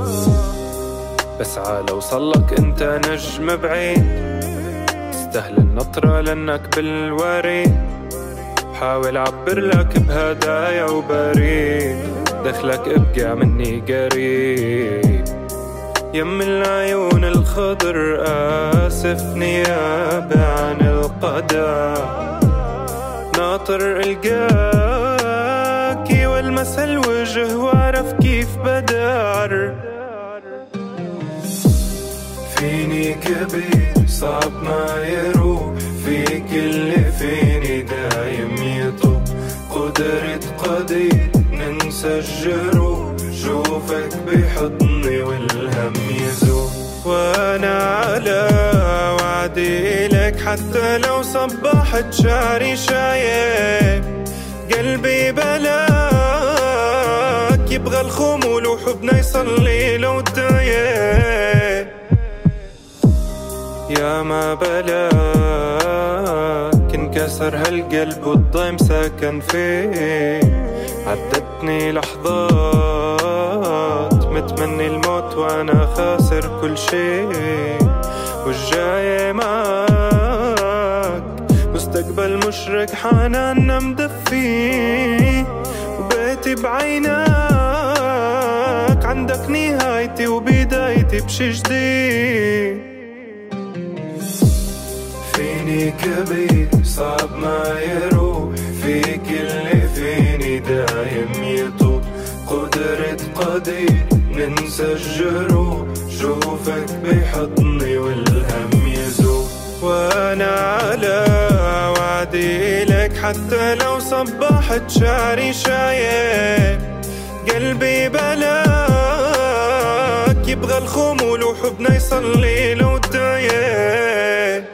بسعى لوصلك انت نجم بعيد، تستاهل النطرة لانك بالوريد. حاول عبر لك بهدايا وبريد، دخلك ابقى مني قريب. يم العيون الخضر آسف نيابة عن القدر، ناطر القاكي والمس الوجه واعرف كيف بدار. فيني كبير صعب ما يروح، فيك اللي فيني دايم يطب. قدرة قدير ننسى الجروح، شوفك بحضني والهم يزول. وانا على وعدي لك حتى لو صبحت شعري شايب. قلبي بلاك يبغى الخمول وحبنا يصلي لو دايب. يا ما بلاك انكسر هالقلب والضيم ساكن فيه. عدتني لحظات متمني الموت وانا خاسر كل شيء. والجاي معاك مستقبل مشرق حناننا مدفي. وبيتي بعينك عندك نهايتي وبدايتي بشي جديد. فيني كبير صعب ما يروح، فيك اللي فيني دايم يطول. قدرة قدير ننسى الجروح، شوفك بحضني والهم يزول. وانا على وعدي لك حتى لو صبحت شعري شايب. قلبي بلاك يبغى الخمول وحبنا يصلي لو دايب.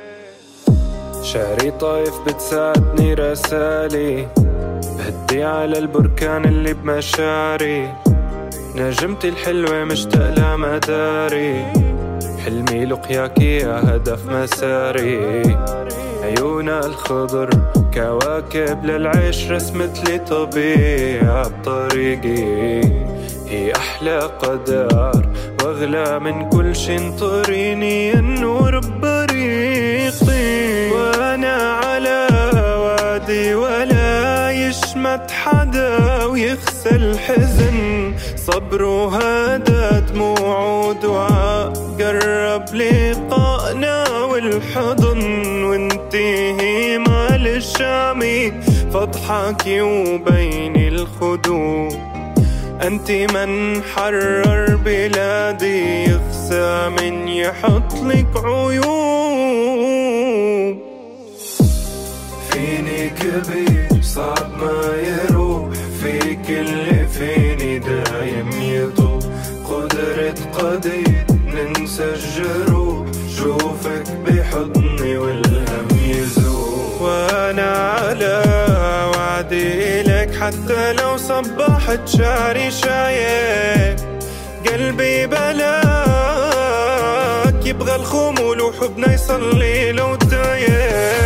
شعري طايف بتساعدني رسالي، بهدي على البركان اللي بمشاعري. نجمتي الحلوة مشتاق لمداري، حلمي لقياكي يا هدف مساري. عيونا الخضر كواكب للعيش، رسمت لي طبيعة بطريقي. هي أحلى قدر واغلى من كل شي، انطريني النور بريقي. وانا على وادي ولا يشمت حدا ويخسى الحزن. صبر وهذا دموع ودعاء، قرب لقائنا والحضن. وانتهي مال الشامي فاضحكي وبين الخدود. أنت من حرر بلادي، يخسى من يحط لك عيوب. فيني كبير صعب ما يروح، فيك اللي فيني دايم يطول. قدرة قدير ننسى الجروح، شوفك بحضني والهم يزول. وانا على وعدي لك حتى لو صبحت شعري شايب. قلبي بلاك يبغى الخمول وحبنا يصلي لو دايب.